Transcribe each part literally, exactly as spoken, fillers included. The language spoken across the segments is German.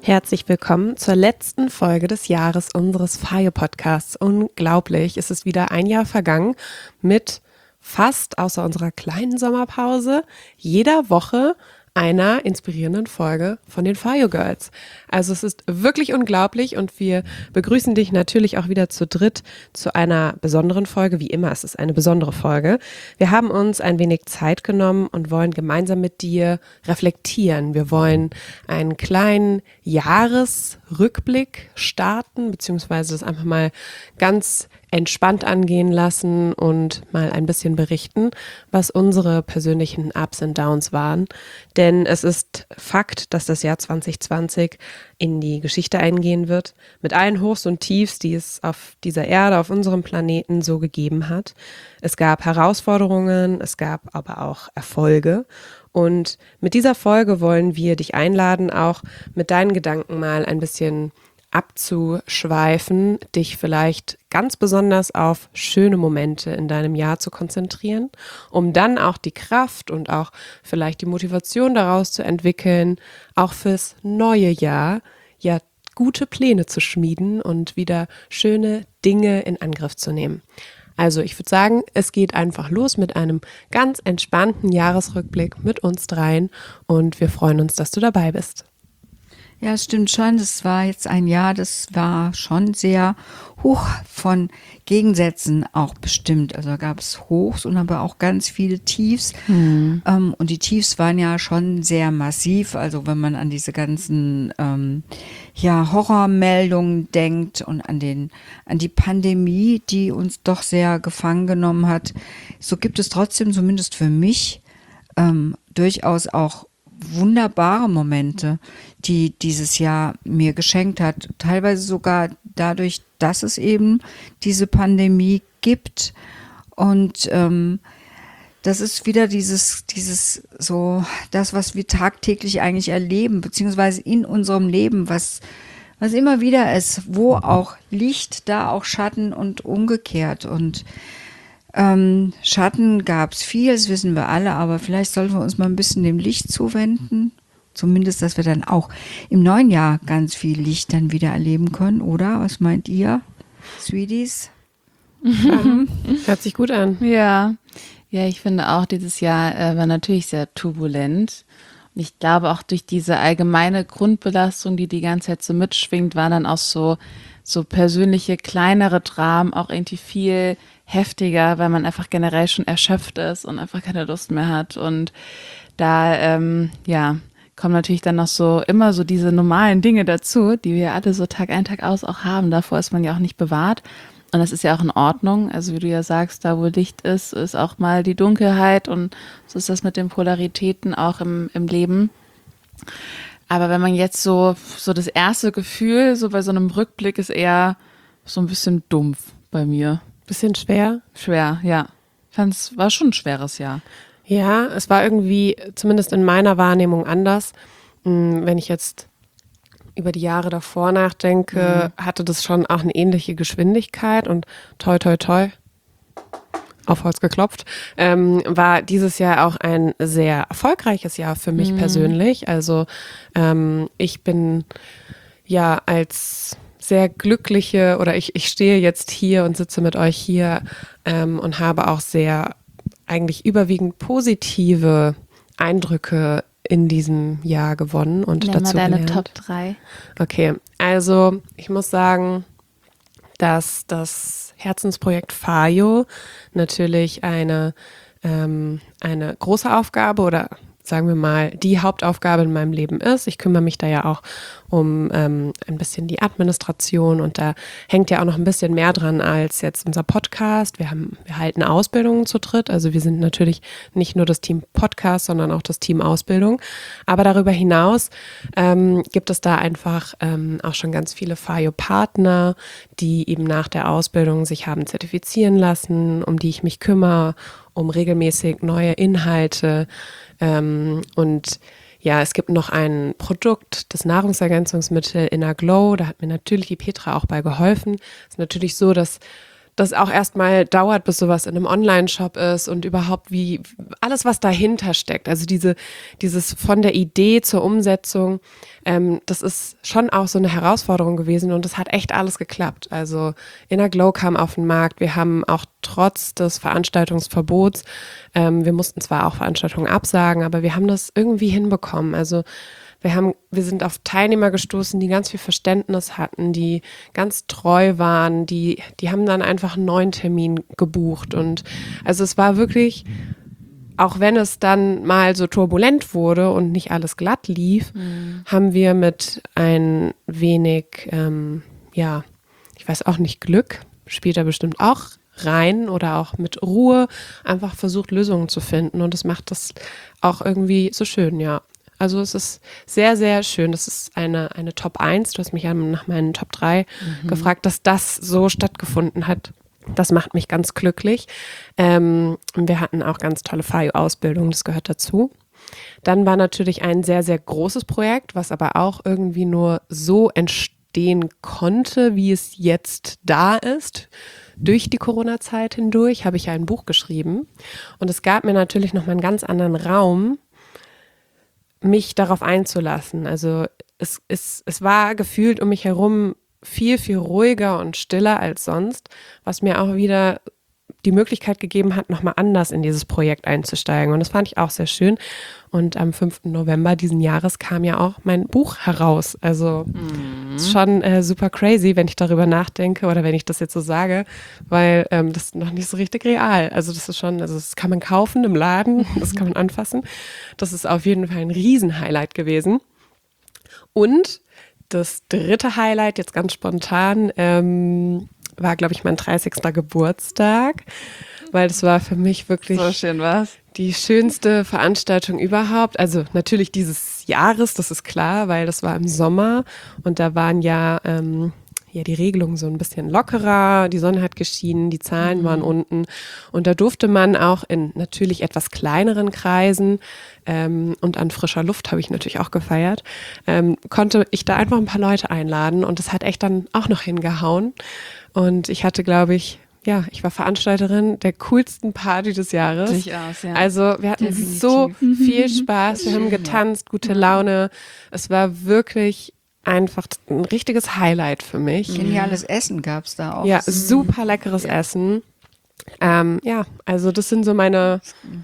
Herzlich willkommen zur letzten Folge des Jahres unseres Fayo-Podcasts. Unglaublich, es ist wieder ein Jahr vergangen mit fast, außer unserer kleinen Sommerpause, jeder Woche einer inspirierenden Folge von den Fayo Girls. Also es ist wirklich unglaublich und wir begrüßen dich natürlich auch wieder zu dritt zu einer besonderen Folge. Wie immer, es ist eine besondere Folge. Wir haben uns ein wenig Zeit genommen und wollen gemeinsam mit dir reflektieren. Wir wollen einen kleinen Jahresrückblick starten, beziehungsweise das einfach mal ganz entspannt angehen lassen und mal ein bisschen berichten, was unsere persönlichen Ups und Downs waren. Denn es ist Fakt, dass das Jahr zwanzig zwanzig in die Geschichte eingehen wird, mit allen Hochs und Tiefs, die es auf dieser Erde, auf unserem Planeten so gegeben hat. Es gab Herausforderungen, es gab aber auch Erfolge. Und mit dieser Folge wollen wir dich einladen, auch mit deinen Gedanken mal ein bisschen abzuschweifen, dich vielleicht ganz besonders auf schöne Momente in deinem Jahr zu konzentrieren, um dann auch die Kraft und auch vielleicht die Motivation daraus zu entwickeln, auch fürs neue Jahr ja gute Pläne zu schmieden und wieder schöne Dinge in Angriff zu nehmen. Also ich würde sagen, es geht einfach los mit einem ganz entspannten Jahresrückblick mit uns dreien und wir freuen uns, dass du dabei bist. Ja, es stimmt schon. Das war jetzt ein Jahr, das war schon sehr hoch von Gegensätzen auch bestimmt. Also da gab es Hochs und aber auch ganz viele Tiefs. Mhm. Ähm, und die Tiefs waren ja schon sehr massiv. Also wenn man an diese ganzen ähm, ja, Horrormeldungen denkt und an den an die Pandemie, die uns doch sehr gefangen genommen hat, so gibt es trotzdem zumindest für mich ähm, durchaus auch wunderbare Momente, die dieses Jahr mir geschenkt hat. Teilweise sogar dadurch, dass es eben diese Pandemie gibt. Und ähm, das ist wieder dieses, dieses so, das, was wir tagtäglich eigentlich erleben, beziehungsweise in unserem Leben, was, was immer wieder ist, wo auch Licht, da auch Schatten und umgekehrt. Und Ähm, Schatten gab es viel, das wissen wir alle, aber vielleicht sollten wir uns mal ein bisschen dem Licht zuwenden. Zumindest, dass wir dann auch im neuen Jahr ganz viel Licht dann wieder erleben können, oder? Was meint ihr, Sweeties? Mhm. Hört sich gut an. Ja, ja, ich finde auch, dieses Jahr äh, war natürlich sehr turbulent. Und ich glaube auch durch diese allgemeine Grundbelastung, die die ganze Zeit so mitschwingt, waren dann auch so, so persönliche, kleinere Dramen auch irgendwie viel heftiger, weil man einfach generell schon erschöpft ist und einfach keine Lust mehr hat. Und da, ähm, ja, kommen natürlich dann noch so immer so diese normalen Dinge dazu, die wir alle so Tag ein, Tag aus auch haben. Davor ist man ja auch nicht bewahrt. Und das ist ja auch in Ordnung. Also wie du ja sagst, da wo Licht ist, ist auch mal die Dunkelheit. Und so ist das mit den Polaritäten auch im, im Leben. Aber wenn man jetzt so, so das erste Gefühl, so bei so einem Rückblick ist eher so ein bisschen dumpf bei mir. Bisschen schwer? Schwer, ja. Ich fand es war schon ein schweres Jahr. Ja, es war irgendwie, zumindest in meiner Wahrnehmung anders. Wenn ich jetzt über die Jahre davor nachdenke, mhm. hatte das schon auch eine ähnliche Geschwindigkeit und toi, toi, toi, auf Holz geklopft, ähm, war dieses Jahr auch ein sehr erfolgreiches Jahr für mich mhm. persönlich. Also ähm, ich bin ja als sehr glückliche oder ich, ich stehe jetzt hier und sitze mit euch hier ähm, und habe auch sehr eigentlich überwiegend positive Eindrücke in diesem Jahr gewonnen und Nenn dazu mal deine gelernt. Top drei. Okay, also ich muss sagen, dass das Herzensprojekt Fayo natürlich eine, ähm, eine große Aufgabe oder sagen wir mal, die Hauptaufgabe in meinem Leben ist. Ich kümmere mich da ja auch um ähm, ein bisschen die Administration und da hängt ja auch noch ein bisschen mehr dran als jetzt unser Podcast. Wir haben, wir halten Ausbildungen zu dritt, also wir sind natürlich nicht nur das Team Podcast, sondern auch das Team Ausbildung. Aber darüber hinaus ähm, gibt es da einfach ähm, auch schon ganz viele Fayo-Partner, die eben nach der Ausbildung sich haben zertifizieren lassen, um die ich mich kümmere, um regelmäßig neue Inhalte. Ähm, und ja, es gibt noch ein Produkt, das Nahrungsergänzungsmittel Inner Glow. Da hat mir natürlich die Petra auch bei geholfen. Es ist natürlich so, dass das auch erstmal dauert, bis sowas in einem Online-Shop ist und überhaupt wie alles, was dahinter steckt. Also diese, dieses von der Idee zur Umsetzung, ähm, das ist schon auch so eine Herausforderung gewesen und es hat echt alles geklappt. Also Inner Glow kam auf den Markt. Wir haben auch trotz des Veranstaltungsverbots, ähm, wir mussten zwar auch Veranstaltungen absagen, aber wir haben das irgendwie hinbekommen. Also Wir haben, wir sind auf Teilnehmer gestoßen, die ganz viel Verständnis hatten, die ganz treu waren, die, die haben dann einfach einen neuen Termin gebucht. Und also es war wirklich, auch wenn es dann mal so turbulent wurde und nicht alles glatt lief, mhm. haben wir mit ein wenig, ähm, ja, ich weiß auch nicht, Glück spielt da bestimmt auch rein oder auch mit Ruhe einfach versucht, Lösungen zu finden. Und das macht das auch irgendwie so schön, ja. Also es ist sehr, sehr schön. Das ist eine, eine Top eins. Du hast mich ja nach meinen Top drei mhm. gefragt, dass das so stattgefunden hat. Das macht mich ganz glücklich. Ähm, wir hatten auch ganz tolle F A I O-Ausbildung, das gehört dazu. Dann war natürlich ein sehr, sehr großes Projekt, was aber auch irgendwie nur so entstehen konnte, wie es jetzt da ist. Durch die Corona-Zeit hindurch habe ich ja ein Buch geschrieben. Und es gab mir natürlich nochmal einen ganz anderen Raum, mich darauf einzulassen. Also es, es, es war gefühlt um mich herum viel, viel ruhiger und stiller als sonst, was mir auch wieder die Möglichkeit gegeben hat, nochmal anders in dieses Projekt einzusteigen. Und das fand ich auch sehr schön. Und am fünften November diesen Jahres kam ja auch mein Buch heraus. Also mhm. ist schon äh, super crazy, wenn ich darüber nachdenke oder wenn ich das jetzt so sage, weil ähm, das ist noch nicht so richtig real. Also das ist schon, also das kann man kaufen im Laden, das kann man anfassen. Das ist auf jeden Fall ein Riesen-Highlight gewesen. Und das dritte Highlight, jetzt ganz spontan, ähm, war, glaube ich, mein dreißigster Geburtstag, weil das war für mich wirklich so schön was. Die schönste Veranstaltung überhaupt. Also natürlich dieses Jahres, das ist klar, weil das war im Sommer und da waren ja, ähm, ja die Regelungen so ein bisschen lockerer, die Sonne hat geschienen, die Zahlen mhm. waren unten und da durfte man auch in natürlich etwas kleineren Kreisen ähm, und an frischer Luft habe ich natürlich auch gefeiert, ähm, konnte ich da einfach ein paar Leute einladen und das hat echt dann auch noch hingehauen. Und ich hatte, glaube ich, ja, ich war Veranstalterin der coolsten Party des Jahres. Durchaus, ja. Also wir hatten Definitiv. so viel Spaß, wir haben getanzt, gute Laune. Es war wirklich einfach ein richtiges Highlight für mich. Geniales Essen gab es da auch. Ja, super leckeres ja. Essen. Ähm, ja, also das sind so meine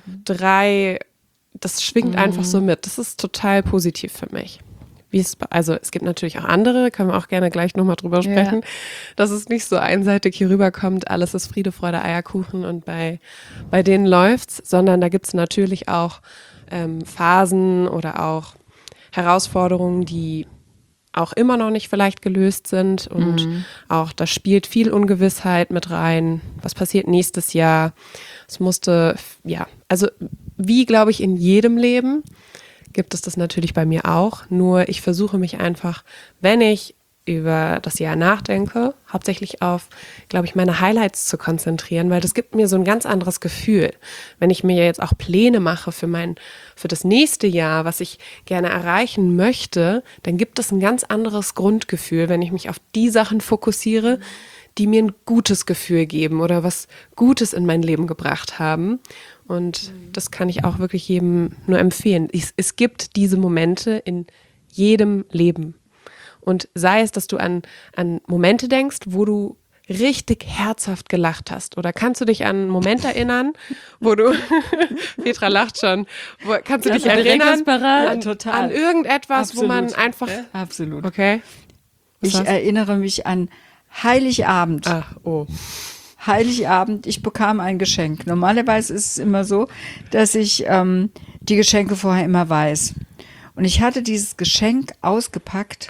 drei, das schwingt mhm. einfach so mit. Das ist total positiv für mich. Wie es, also es gibt natürlich auch andere, können wir auch gerne gleich nochmal drüber sprechen, ja. dass es nicht so einseitig hier rüberkommt, alles ist Friede, Freude, Eierkuchen und bei, bei denen läuft's, sondern da gibt's natürlich auch ähm, Phasen oder auch Herausforderungen, die auch immer noch nicht vielleicht gelöst sind und mhm. auch da spielt viel Ungewissheit mit rein. Was passiert nächstes Jahr? Es musste, ja, also wie glaube ich in jedem Leben, gibt es das natürlich bei mir auch. Nur ich versuche mich einfach, wenn ich über das Jahr nachdenke, hauptsächlich auf, glaube ich, meine Highlights zu konzentrieren, weil das gibt mir so ein ganz anderes Gefühl. Wenn ich mir jetzt auch Pläne mache für mein, für das nächste Jahr, was ich gerne erreichen möchte, dann gibt es ein ganz anderes Grundgefühl, wenn ich mich auf die Sachen fokussiere, die mir ein gutes Gefühl geben oder was Gutes in mein Leben gebracht haben. Und das kann ich auch wirklich jedem nur empfehlen. Es, es gibt diese Momente in jedem Leben. Und sei es, dass du an, an Momente denkst, wo du richtig herzhaft gelacht hast. Oder kannst du dich an einen Moment erinnern, wo du, Petra lacht schon, wo, kannst du ja, dich erinnern an, total. an irgendetwas, Absolut. wo man einfach... Ja, absolut. Okay. Was ich hast? erinnere mich an Heiligabend. Ach, oh. Heiligabend, ich bekam ein Geschenk. Normalerweise ist es immer so, dass ich ähm, die Geschenke vorher immer weiß. Und ich hatte dieses Geschenk ausgepackt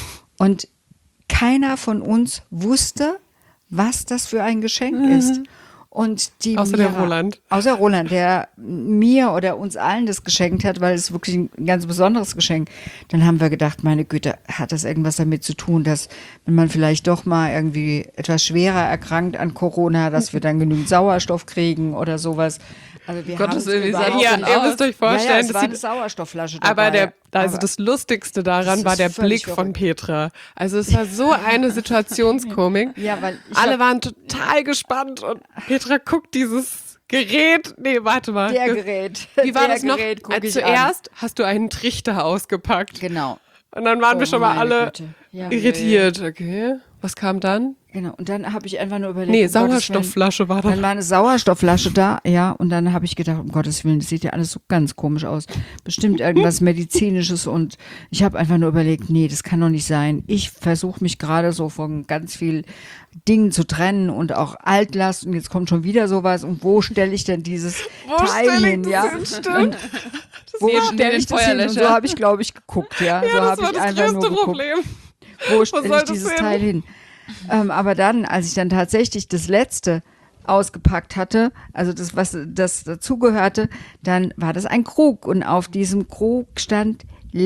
und keiner von uns wusste, was das für ein Geschenk mhm. ist. Und die außer Mira, der Roland. Außer Roland, der mir oder uns allen das geschenkt hat, weil es wirklich ein ganz besonderes Geschenk. Dann haben wir gedacht, meine Güte, hat das irgendwas damit zu tun, dass wenn man vielleicht doch mal irgendwie etwas schwerer erkrankt an Corona, dass wir dann genügend Sauerstoff kriegen oder sowas. Also wir Gottes haben Willen, wie sah das denn aus? Ihr müsst euch vorstellen, ja, ja, es das war sieht, eine Sauerstoffflasche dabei. aber der, Also Aber das Lustigste daran das war ist der völlig Blick von verrückt. Petra. Also es war so eine Situationskomik. Ja, weil ich Alle hab- waren total gespannt und Petra guckt dieses Gerät. Nee, warte mal. Der Gerät. Wie war der das noch? Gerät guck Als ich zuerst hast du einen Trichter ausgepackt. Genau. Und dann waren Oh, wir schon mal meine alle Güte. Ja. irritiert. Okay. Was kam dann? Genau. Und dann habe ich einfach nur überlegt, Nee, um Gottes Willen, Sauerstoffflasche war dann das. war eine Sauerstoffflasche da, ja, und dann habe ich gedacht, um Gottes Willen, das sieht ja alles so ganz komisch aus. Bestimmt irgendwas Medizinisches und ich habe einfach nur überlegt, nee, das kann doch nicht sein. Ich versuche mich gerade so von ganz viel Dingen zu trennen und auch Altlast und jetzt kommt schon wieder sowas und wo stelle ich denn dieses Teil hin, ja? Und wo Neben- stelle neben ich das den hin? Und so Feuerlöscher. habe ich, glaube ich, geguckt, ja. Ja, so das habe war ich das einfach größte nur geguckt. Problem. Wo stelle soll ich das dieses hin? Teil hin? Ähm, aber dann, als ich dann tatsächlich das letzte ausgepackt hatte, also das, was das dazugehörte, dann war das ein Krug und auf diesem Krug stand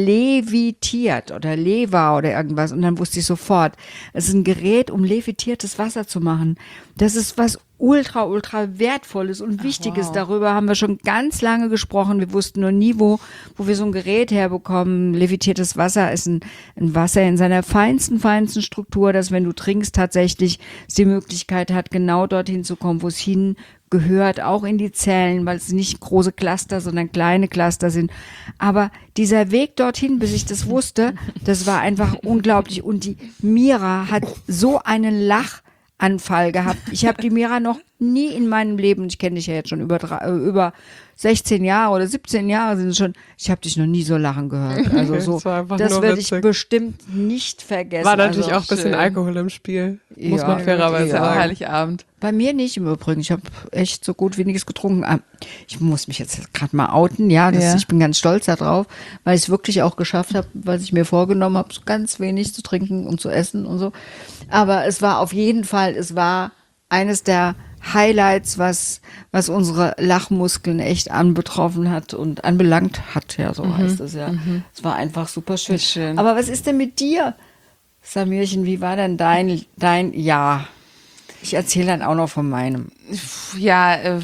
levitiert oder Leva oder irgendwas und dann wusste ich sofort, es ist ein Gerät, um levitiertes Wasser zu machen. Das ist was ultra, ultra wertvolles und wichtiges. wow. Darüber haben wir schon ganz lange gesprochen. Wir wussten nur nie, wo, wo wir so ein Gerät herbekommen. Levitiertes Wasser ist ein, ein Wasser in seiner feinsten, feinsten Struktur, dass wenn du trinkst, tatsächlich es die Möglichkeit hat, genau dorthin zu kommen, wo es hin gehört, auch in die Zellen, weil es nicht große Cluster, sondern kleine Cluster sind. Aber dieser Weg dorthin, bis ich das wusste, das war einfach unglaublich. Und die Mira hat so einen Lachanfall gehabt. Ich habe die Mira noch nie in meinem Leben, ich kenne dich ja jetzt schon über, drei, äh, über sechzehn Jahre oder siebzehn Jahre sind es schon, ich habe dich noch nie so lachen gehört. Also so, Das war einfach das nur werde ich witzig. bestimmt nicht vergessen. War natürlich also, auch ein bisschen schön. Alkohol im Spiel. Muss Ja, man fairerweise ja. sagen. Heiligabend. Bei mir nicht im Übrigen. Ich habe echt so gut wie nichts getrunken. Ah, Ich muss mich jetzt gerade mal outen. Ja, das, Ja. ich bin ganz stolz darauf, weil ich es wirklich auch geschafft habe, was ich mir vorgenommen habe, so ganz wenig zu trinken und zu essen und so. Aber es war auf jeden Fall, es war eines der Highlights, was, was unsere Lachmuskeln echt anbetroffen hat und anbelangt hat. Ja, so heißt es ja. Es war einfach super schön. Ist schön. Aber was ist denn mit dir, Samirchen? Wie war denn dein, dein Jahr? Ich erzähle dann auch noch von meinem. Ja, äh,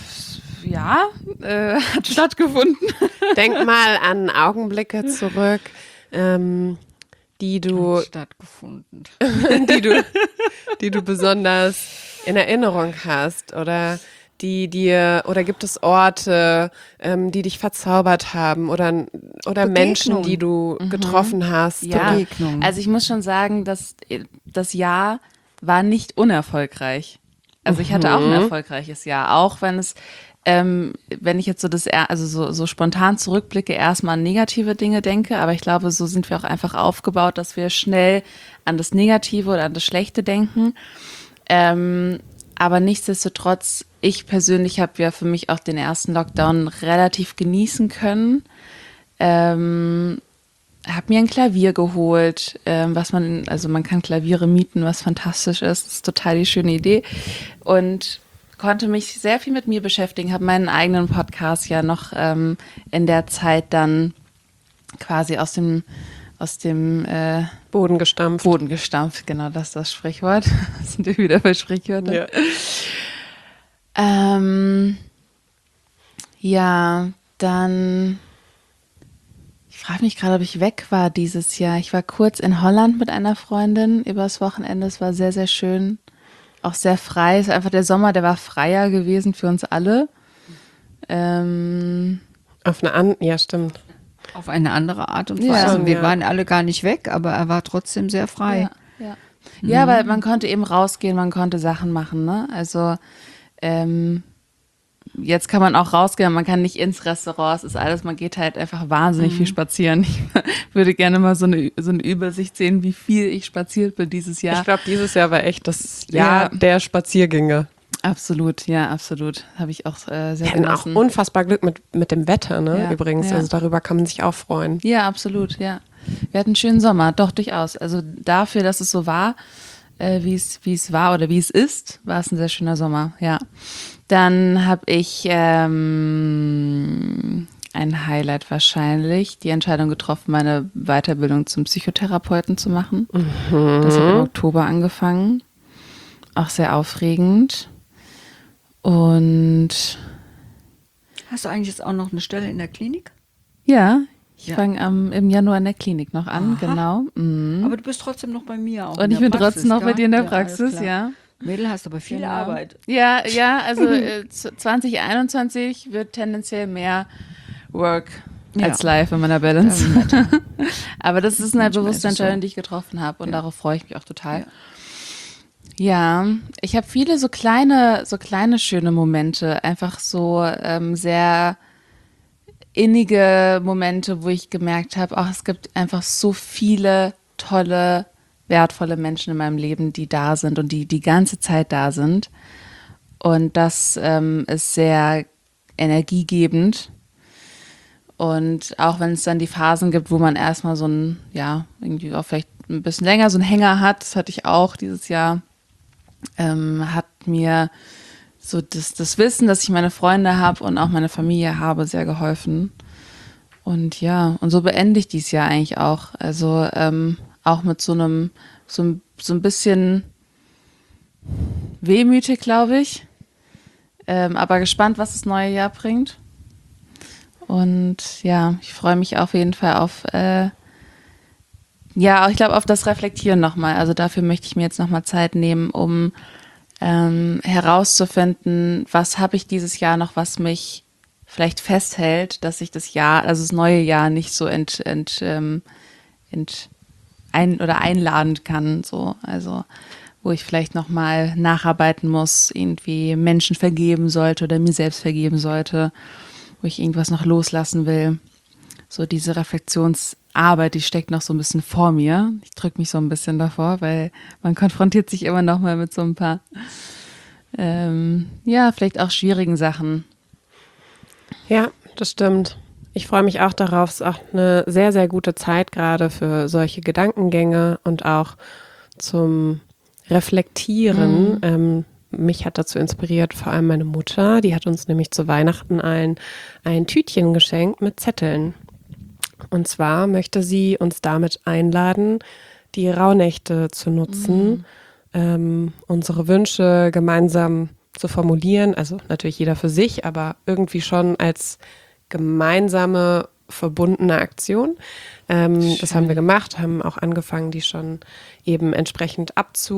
ja, äh, hat stattgefunden. Denk mal an Augenblicke zurück, ähm, die du, Stattgefunden. die du, die du besonders in Erinnerung hast oder die dir, oder gibt es Orte, ähm, die dich verzaubert haben oder, oder Menschen, die du getroffen hast? Ja, Begegnung. also ich muss schon sagen, dass äh, das Jahr war nicht unerfolgreich. Also ich hatte auch ein erfolgreiches Jahr, auch wenn es, ähm, wenn ich jetzt so das, er- also so, so spontan zurückblicke, erstmal an negative Dinge denke, aber ich glaube, so sind wir auch einfach aufgebaut, dass wir schnell an das Negative oder an das Schlechte denken. Ähm, aber nichtsdestotrotz, ich persönlich habe ja für mich auch den ersten Lockdown relativ genießen können. Ähm, habe mir ein Klavier geholt, ähm, was man, also man kann Klaviere mieten, was fantastisch ist. Das ist total die schöne Idee. Und konnte mich sehr viel mit mir beschäftigen, habe meinen eigenen Podcast ja noch ähm, in der Zeit dann quasi aus dem, aus dem äh, Boden gestampft. Boden gestampft. Genau, das ist das Sprichwort. Sind wir wieder bei Sprichwörtern? Ja. Ähm, ja, dann. Ich frage mich gerade, ob ich weg war dieses Jahr. Ich war kurz in Holland mit einer Freundin übers Wochenende. Es war sehr, sehr schön. Auch sehr frei. Es ist einfach der Sommer, der war freier gewesen für uns alle. Ähm, Auf eine an, ja, stimmt. Auf eine andere Art und Weise. Ja. Also wir Ja. waren alle gar nicht weg, aber er war trotzdem sehr frei. Ja, ja. ja, weil man konnte eben rausgehen, man konnte Sachen machen, ne? Also ähm, jetzt kann man auch rausgehen, man kann nicht ins Restaurant, es ist alles, man geht halt einfach wahnsinnig viel spazieren. Ich würde gerne mal so eine, so eine Übersicht sehen, wie viel ich spaziert bin dieses Jahr. Ich glaube, dieses Jahr war echt das Jahr Ja. der Spaziergänge. Absolut, ja, absolut. Habe ich auch äh, sehr Wir hatten auch genossen. unfassbar Glück mit, mit dem Wetter, ne? Ja, Übrigens. ja. Also darüber kann man sich auch freuen. Ja, absolut, ja. Wir hatten einen schönen Sommer, doch durchaus. Also dafür, dass es so war, äh, wie es wie es war oder wie es ist, war es ein sehr schöner Sommer, ja. Dann habe ich ähm, ein Highlight wahrscheinlich, die Entscheidung getroffen, meine Weiterbildung zum Psychotherapeuten zu machen. Das hat im Oktober angefangen. Auch sehr aufregend. Und Hast du eigentlich jetzt auch noch eine Stelle in der Klinik? ja, Ich Ja. fange ähm, im Januar in der Klinik noch an, Aha. genau. Mhm. Aber du bist trotzdem noch bei mir auch. Und in ich der bin Praxis, trotzdem noch bei gell? dir in der Ja, alles Praxis, klar. ja. Mädel, hast aber viel Genau. Arbeit. Ja, ja, also äh, z- zwanzig einundzwanzig wird tendenziell mehr Work Ja. als Life in meiner Balance. Aber das ist eine Manchmal bewusste ist es so. Entscheidung, die ich getroffen habe und Ja. darauf freue ich mich auch total. Ja. Ja, ich habe viele so kleine, so kleine schöne Momente, einfach so ähm, sehr innige Momente, wo ich gemerkt habe, ach, es gibt einfach so viele tolle, wertvolle Menschen in meinem Leben, die da sind und die die ganze Zeit da sind. Und das ähm, ist sehr energiegebend. Und auch wenn es dann die Phasen gibt, wo man erstmal so ein, ja, irgendwie auch vielleicht ein bisschen länger so einen Hänger hat, das hatte ich auch dieses Jahr, ähm, hat mir so das, das Wissen, dass ich meine Freunde habe und auch meine Familie habe, sehr geholfen. Und ja, und so beende ich dieses Jahr eigentlich auch. Also ähm, auch mit so einem, so, ein- so ein bisschen wehmütig, glaube ich. Ähm, aber gespannt, was das neue Jahr bringt. Und ja, ich freue mich auf jeden Fall auf, äh, ja, ich glaube auf das Reflektieren nochmal. Also dafür möchte ich mir jetzt nochmal Zeit nehmen, um ähm, herauszufinden, was habe ich dieses Jahr noch, was mich vielleicht festhält, dass ich das Jahr, also das neue Jahr nicht so ent, ent, ähm, ent ein oder einladen kann. So, also wo ich vielleicht nochmal nacharbeiten muss, irgendwie Menschen vergeben sollte oder mir selbst vergeben sollte, wo ich irgendwas noch loslassen will. So diese Reflexionsarbeit, die steckt noch so ein bisschen vor mir. Ich drücke mich so ein bisschen davor, weil man konfrontiert sich immer noch mal mit so ein paar, ähm, ja, vielleicht auch schwierigen Sachen. Ja, das stimmt. Ich freue mich auch darauf. Es ist auch eine sehr, sehr gute Zeit gerade für solche Gedankengänge und auch zum Reflektieren. Ähm, mich hat dazu inspiriert vor allem meine Mutter. Die hat uns nämlich zu Weihnachten allen ein Tütchen geschenkt mit Zetteln. Und zwar möchte sie uns damit einladen, die Rauhnächte zu nutzen, ähm, unsere Wünsche gemeinsam zu formulieren. Also natürlich jeder für sich, aber irgendwie schon als gemeinsame, verbundene Aktion. Ähm, das haben wir gemacht, haben auch angefangen, die schon eben entsprechend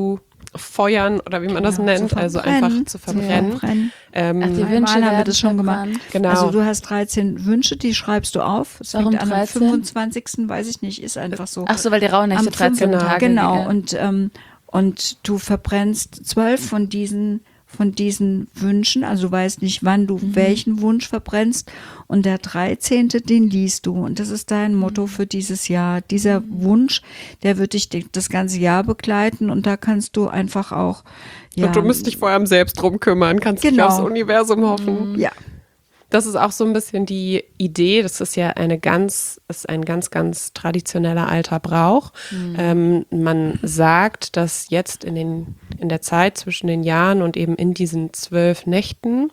abzufeuern oder wie man das Genau, nennt, zu also verbrennen. einfach zu verbrennen. verbrennen. Ähm, Ach, die Einmal Wünsche haben wir werden das schon gemacht. verbrannt. Genau. Also du hast dreizehn Wünsche, die schreibst du auf. Es Warum fängt an am dreizehn? fünfundzwanzigsten, weiß ich nicht, ist einfach so. Ach so, weil die Rauhnächte Am dreizehn fünf- Tage Genau, gehen. und, ähm, und du verbrennst zwölf von diesen, von diesen Wünschen, also du weißt nicht, wann du Mhm. welchen Wunsch verbrennst. Und der dreizehnte, den liest du. Und das ist dein Motto für dieses Jahr. Dieser Mhm. Wunsch, der wird dich de- das ganze Jahr begleiten und da kannst du einfach auch, ja, Und du musst dich vor allem selbst drum kümmern, kannst dich Genau. aufs Universum hoffen. ja, Das ist auch so ein bisschen die Idee. Das ist ja eine ganz, ist ein ganz, ganz traditioneller alter Brauch. Ähm, man sagt, dass jetzt in den, in der Zeit zwischen den Jahren und eben in diesen zwölf Nächten,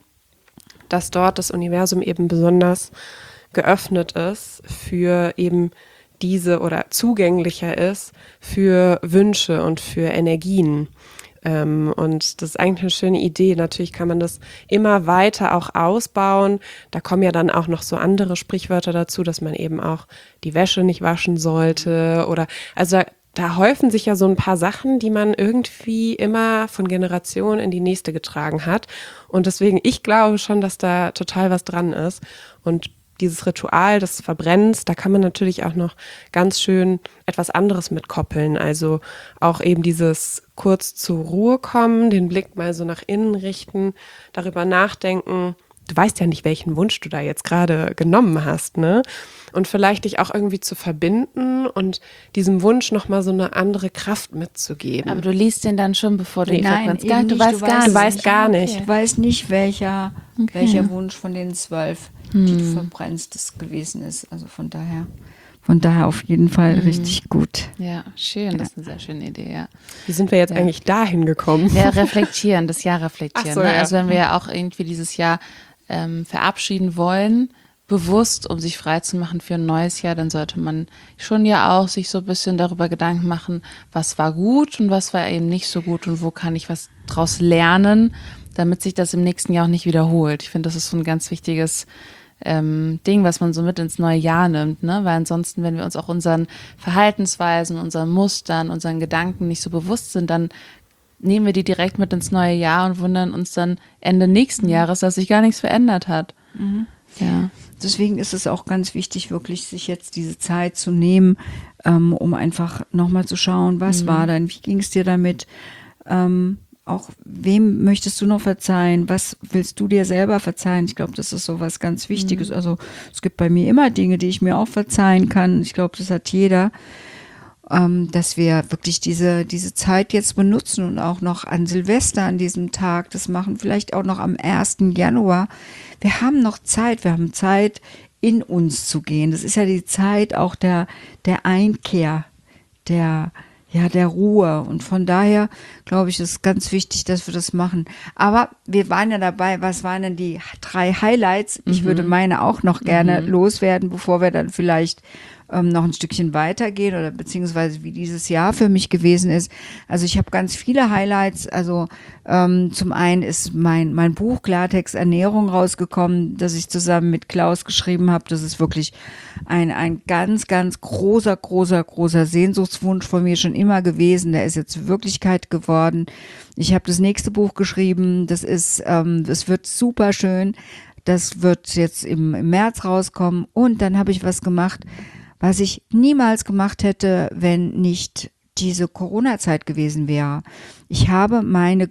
dass dort das Universum eben besonders geöffnet ist für eben diese oder zugänglicher ist für Wünsche und für Energien. Ähm, und das ist eigentlich eine schöne Idee. Natürlich kann man das immer weiter auch ausbauen. Da kommen ja dann auch noch so andere Sprichwörter dazu, dass man eben auch die Wäsche nicht waschen sollte oder, also da, da häufen sich ja so ein paar Sachen, die man irgendwie immer von Generation in die nächste getragen hat. Und deswegen, ich glaube schon, dass da total was dran ist. Und dieses Ritual des Verbrennens, da kann man natürlich auch noch ganz schön etwas anderes mit koppeln. Also auch eben dieses kurz zur Ruhe kommen, den Blick mal so nach innen richten, darüber nachdenken. Du weißt ja nicht, welchen Wunsch du da jetzt gerade genommen hast, ne? Und vielleicht dich auch irgendwie zu verbinden und diesem Wunsch nochmal so eine andere Kraft mitzugeben. Aber du liest den dann schon, bevor du die Nein, Frequenz eben gar nicht. Du nicht. weißt Du gar weißt- nicht. du weißt gar nicht. ich weiß nicht, welcher, Okay. welcher Wunsch von den zwölf, die du verbrennst, das gewesen ist. Also von daher, von daher auf jeden Fall richtig gut. Ja, schön. Das ist eine sehr schöne Idee, ja. Wie sind wir jetzt Ja. eigentlich dahin gekommen? Ja, reflektieren, das Jahr reflektieren. Ach so, ne? ja. Also wenn wir ja auch irgendwie dieses Jahr ähm, verabschieden wollen, bewusst, um sich frei zu machen für ein neues Jahr, dann sollte man schon ja auch sich so ein bisschen darüber Gedanken machen, was war gut und was war eben nicht so gut und wo kann ich was draus lernen, damit sich das im nächsten Jahr auch nicht wiederholt. Ich finde, das ist so ein ganz wichtiges ähm, Ding, was man so mit ins neue Jahr nimmt, ne? Weil ansonsten, wenn wir uns auch unseren Verhaltensweisen, unseren Mustern, unseren Gedanken nicht so bewusst sind, dann nehmen wir die direkt mit ins neue Jahr und wundern uns dann Ende nächsten Jahres, dass sich gar nichts verändert hat. Mhm. Ja. Deswegen ist es auch ganz wichtig, wirklich sich jetzt diese Zeit zu nehmen, ähm, um einfach nochmal zu schauen, was mhm. war denn, wie ging es dir damit, ähm, auch wem möchtest du noch verzeihen, was willst du dir selber verzeihen? Ich glaube, das ist so was ganz Wichtiges. Mhm. Also es gibt bei mir immer Dinge, die ich mir auch verzeihen kann. Ich glaube, das hat jeder. Ähm, dass wir wirklich diese, diese Zeit jetzt benutzen und auch noch an Silvester an diesem Tag das machen, vielleicht auch noch am ersten Januar. Wir haben noch Zeit, wir haben Zeit, in uns zu gehen. Das ist ja die Zeit auch der, der Einkehr, der, ja, der Ruhe. Und von daher, glaube ich, ist es ganz wichtig, dass wir das machen. Aber wir waren ja dabei, was waren denn die drei Highlights? Ich mhm. würde meine auch noch gerne mhm. loswerden, bevor wir dann vielleicht ähm, noch ein Stückchen weitergehen oder beziehungsweise wie dieses Jahr für mich gewesen ist. Also ich habe ganz viele Highlights. Also ähm, zum einen ist mein, mein Buch Klartext Ernährung rausgekommen, das ich zusammen mit Klaus geschrieben habe. Das ist wirklich ein, ein ganz, ganz großer, großer, großer Sehnsuchtswunsch von mir schon immer gewesen. Der ist jetzt Wirklichkeit geworden. Ich habe das nächste Buch geschrieben. Das ist, ähm, das wird super schön. Das wird jetzt im, im März rauskommen. Und dann habe ich was gemacht, was ich niemals gemacht hätte, wenn nicht diese Corona-Zeit gewesen wäre. Ich habe meine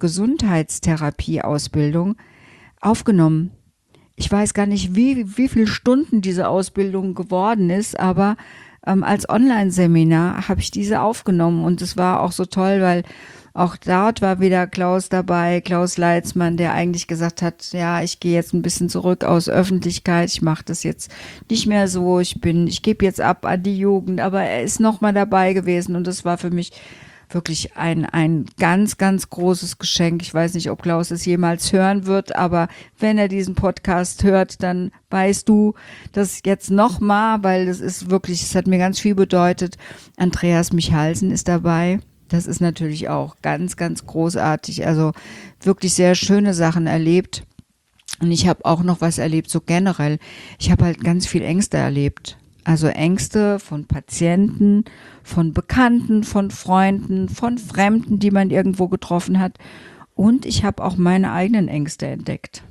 Gesundheitstherapie-Ausbildung aufgenommen. Ich weiß gar nicht, wie, wie viele Stunden diese Ausbildung geworden ist, aber ähm, als Online-Seminar habe ich diese aufgenommen und es war auch so toll, weil auch dort war wieder Klaus dabei, Klaus Leitzmann, der eigentlich gesagt hat, ja, ich gehe jetzt ein bisschen zurück aus Öffentlichkeit, ich mache das jetzt nicht mehr so, ich bin, ich gebe jetzt ab an die Jugend, aber er ist nochmal dabei gewesen und das war für mich wirklich ein, ein ganz, ganz großes Geschenk. Ich weiß nicht, ob Klaus es jemals hören wird, aber wenn er diesen Podcast hört, dann weißt du das jetzt nochmal, weil das ist wirklich, es hat mir ganz viel bedeutet. Andreas Michalsen ist dabei. Das ist natürlich auch ganz, ganz großartig. Also wirklich sehr schöne Sachen erlebt. Und ich habe auch noch was erlebt, so generell. Ich habe halt ganz viel Ängste erlebt. Also Ängste von Patienten, von Bekannten, von Freunden, von Fremden, die man irgendwo getroffen hat. Und ich habe auch meine eigenen Ängste entdeckt.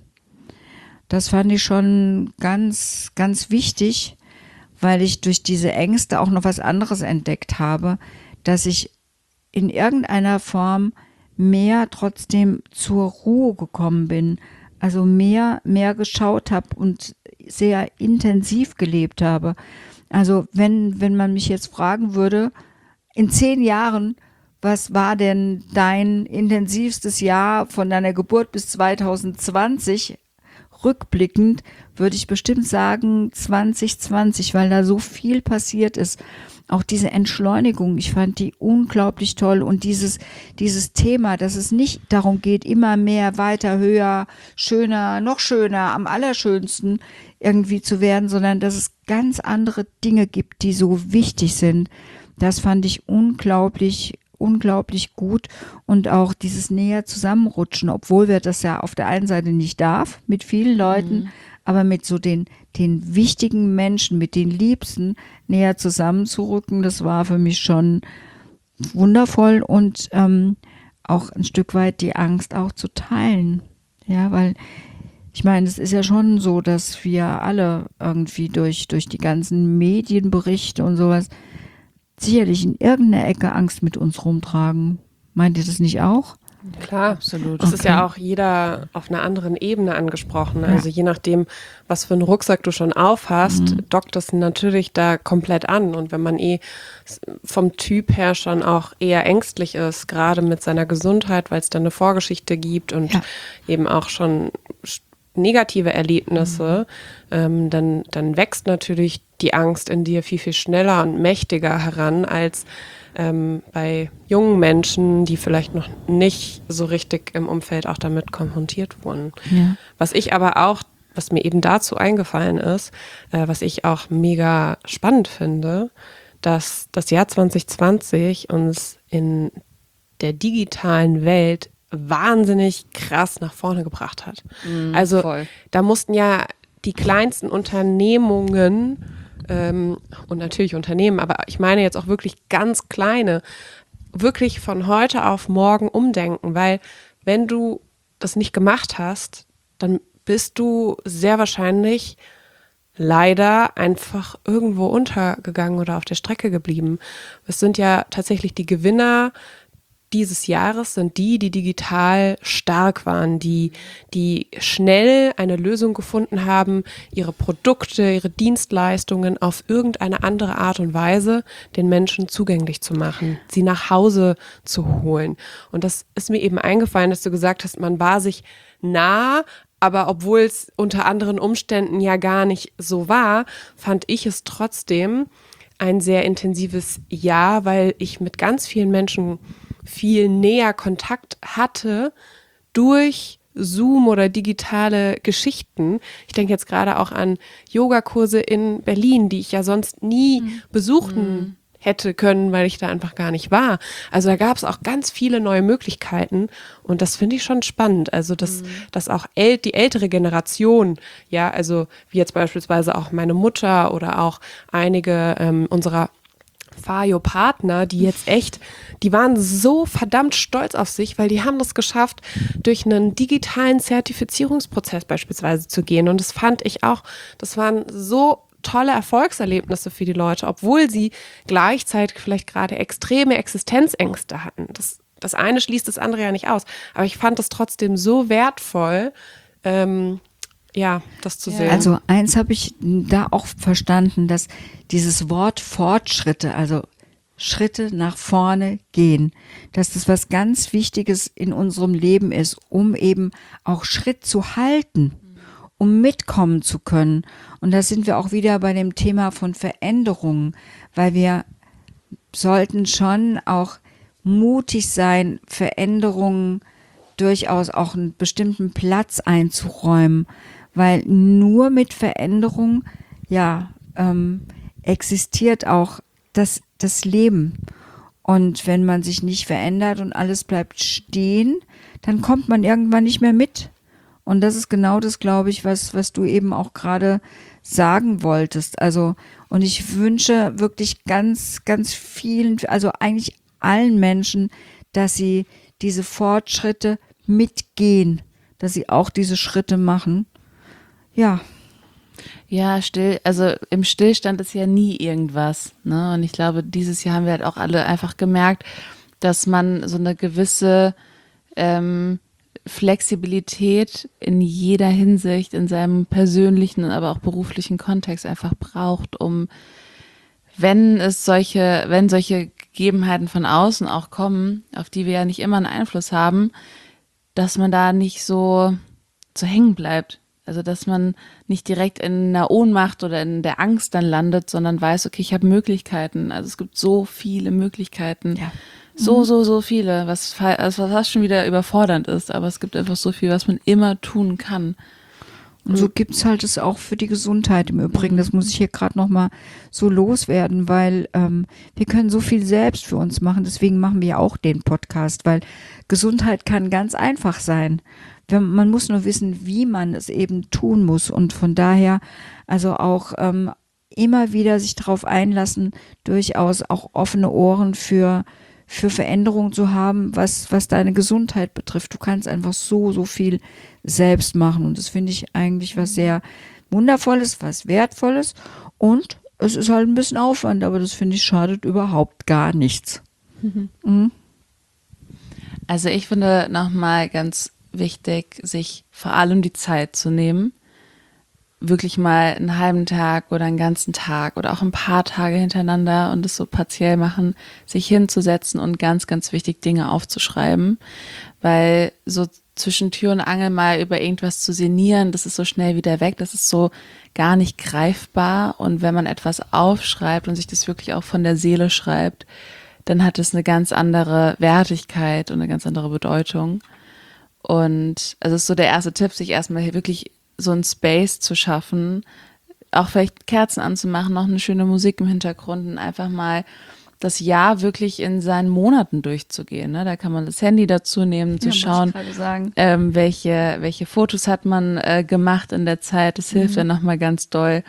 Das fand ich schon ganz, ganz wichtig, weil ich durch diese Ängste auch noch was anderes entdeckt habe, dass ich in irgendeiner Form mehr trotzdem zur Ruhe gekommen bin, also mehr, mehr geschaut habe und sehr intensiv gelebt habe. Also wenn, wenn man mich jetzt fragen würde, in zehn Jahren, was war denn dein intensivstes Jahr von deiner Geburt bis zwanzig zwanzig? Rückblickend würde ich bestimmt sagen zwanzig zwanzig, weil da so viel passiert ist. Auch diese Entschleunigung, ich fand die unglaublich toll und dieses, dieses Thema, dass es nicht darum geht, immer mehr, weiter, höher, schöner, noch schöner, am allerschönsten irgendwie zu werden, sondern dass es ganz andere Dinge gibt, die so wichtig sind. Das fand ich unglaublich, unglaublich gut und auch dieses näher zusammenrutschen, obwohl wir das ja auf der einen Seite nicht darf, mit vielen Leuten, mhm. aber mit so den, den wichtigen Menschen, mit den Liebsten näher zusammenzurücken, das war für mich schon wundervoll und ähm, auch ein Stück weit die Angst auch zu teilen. Ja, weil ich meine, es ist ja schon so, dass wir alle irgendwie durch, durch die ganzen Medienberichte und sowas sicherlich in irgendeiner Ecke Angst mit uns rumtragen. Meint ihr das nicht auch? Klar, absolut. Es okay. ist ja auch jeder auf einer anderen Ebene angesprochen. Also ja. je nachdem, was für einen Rucksack du schon aufhast, mhm. dockt das natürlich da komplett an. Und wenn man eh vom Typ her schon auch eher ängstlich ist, gerade mit seiner Gesundheit, weil es da eine Vorgeschichte gibt und ja. eben auch schon negative Erlebnisse, mhm. ähm, dann, dann wächst natürlich die Angst in dir viel, viel schneller und mächtiger heran als ähm, bei jungen Menschen, die vielleicht noch nicht so richtig im Umfeld auch damit konfrontiert wurden. Ja. Was ich aber auch, was mir eben dazu eingefallen ist, äh, was ich auch mega spannend finde, dass das Jahr zwanzig zwanzig uns in der digitalen Welt wahnsinnig krass nach vorne gebracht hat. Mm, also voll. Da mussten ja die kleinsten Unternehmungen ähm, und natürlich Unternehmen, aber ich meine jetzt auch wirklich ganz kleine, wirklich von heute auf morgen umdenken, weil wenn du das nicht gemacht hast, dann bist du sehr wahrscheinlich leider einfach irgendwo untergegangen oder auf der Strecke geblieben. Es sind ja tatsächlich die Gewinner dieses Jahres sind die, die digital stark waren, die, die schnell eine Lösung gefunden haben, ihre Produkte, ihre Dienstleistungen auf irgendeine andere Art und Weise den Menschen zugänglich zu machen, sie nach Hause zu holen. Und das ist mir eben eingefallen, dass du gesagt hast, man war sich nah, aber obwohl es unter anderen Umständen ja gar nicht so war, fand ich es trotzdem ein sehr intensives Jahr, weil ich mit ganz vielen Menschen viel näher Kontakt hatte durch Zoom oder digitale Geschichten. Ich denke jetzt gerade auch an Yogakurse in Berlin, die ich ja sonst nie mhm. besuchen mhm. hätte können, weil ich da einfach gar nicht war. Also da gab es auch ganz viele neue Möglichkeiten und das finde ich schon spannend. Also dass, mhm. dass auch äl- die ältere Generation, ja, also wie jetzt beispielsweise auch meine Mutter oder auch einige ähm, unserer Fajo-Partner, die jetzt echt, die waren so verdammt stolz auf sich, weil die haben das geschafft, durch einen digitalen Zertifizierungsprozess beispielsweise zu gehen. Und das fand ich auch, das waren so tolle Erfolgserlebnisse für die Leute, obwohl sie gleichzeitig vielleicht gerade extreme Existenzängste hatten. Das, das eine schließt das andere ja nicht aus. Aber ich fand das trotzdem so wertvoll, ähm, ja, das zu sehen. Also eins habe ich da auch verstanden, dass dieses Wort Fortschritte, also Schritte nach vorne gehen, dass das was ganz Wichtiges in unserem Leben ist, um eben auch Schritt zu halten, um mitkommen zu können. Und da sind wir auch wieder bei dem Thema von Veränderungen, weil wir sollten schon auch mutig sein, Veränderungen durchaus auch einen bestimmten Platz einzuräumen, weil nur mit Veränderung, ja, ähm, existiert auch das, das Leben. Und wenn man sich nicht verändert und alles bleibt stehen, dann kommt man irgendwann nicht mehr mit. Und das ist genau das, glaube ich, was, was du eben auch gerade sagen wolltest. Also, und ich wünsche wirklich ganz, ganz vielen, also eigentlich allen Menschen, dass sie diese Fortschritte mitgehen, dass sie auch diese Schritte machen. Ja. Ja, still, also im Stillstand ist ja nie irgendwas, ne? Und ich glaube, dieses Jahr haben wir halt auch alle einfach gemerkt, dass man so eine gewisse ähm, Flexibilität in jeder Hinsicht, in seinem persönlichen, aber auch beruflichen Kontext einfach braucht, um, wenn es solche, wenn solche Gegebenheiten von außen auch kommen, auf die wir ja nicht immer einen Einfluss haben, dass man da nicht so, so hängen bleibt. Also, dass man nicht direkt in einer Ohnmacht oder in der Angst dann landet, sondern weiß, okay, ich habe Möglichkeiten. Also es gibt so viele Möglichkeiten. Ja. So, so, so viele, was, was fast schon wieder überfordernd ist. Aber es gibt einfach so viel, was man immer tun kann. Und so gibt's halt es auch für die Gesundheit im Übrigen. Das muss ich hier gerade nochmal so loswerden, weil ähm, wir können so viel selbst für uns machen. Deswegen machen wir ja auch den Podcast, weil Gesundheit kann ganz einfach sein. Man muss nur wissen, wie man es eben tun muss. Und von daher also auch ähm, immer wieder sich darauf einlassen, durchaus auch offene Ohren für für Veränderungen zu haben, was was deine Gesundheit betrifft. Du kannst einfach so, so viel selbst machen. Und das finde ich eigentlich was sehr Wundervolles, was Wertvolles. Und es ist halt ein bisschen Aufwand, aber das finde ich schadet überhaupt gar nichts. Mhm. Mhm. Also ich finde nochmal ganz wichtig, sich vor allem die Zeit zu nehmen, wirklich mal einen halben Tag oder einen ganzen Tag oder auch ein paar Tage hintereinander und es so partiell machen, sich hinzusetzen und ganz, ganz wichtig, Dinge aufzuschreiben, weil so zwischen Tür und Angel mal über irgendwas zu sinnieren, das ist so schnell wieder weg, das ist so gar nicht greifbar und wenn man etwas aufschreibt und sich das wirklich auch von der Seele schreibt, dann hat es eine ganz andere Wertigkeit und eine ganz andere Bedeutung. Und also ist so der erste Tipp, sich erstmal hier wirklich so einen Space zu schaffen, auch vielleicht Kerzen anzumachen, noch eine schöne Musik im Hintergrund und einfach mal das Jahr wirklich in seinen Monaten durchzugehen. Ne? Da kann man das Handy dazu nehmen, zu Ja, schauen, wollte ich gerade sagen. ähm, welche, welche Fotos hat man äh, gemacht in der Zeit. Das hilft Mhm. dann nochmal ganz doll.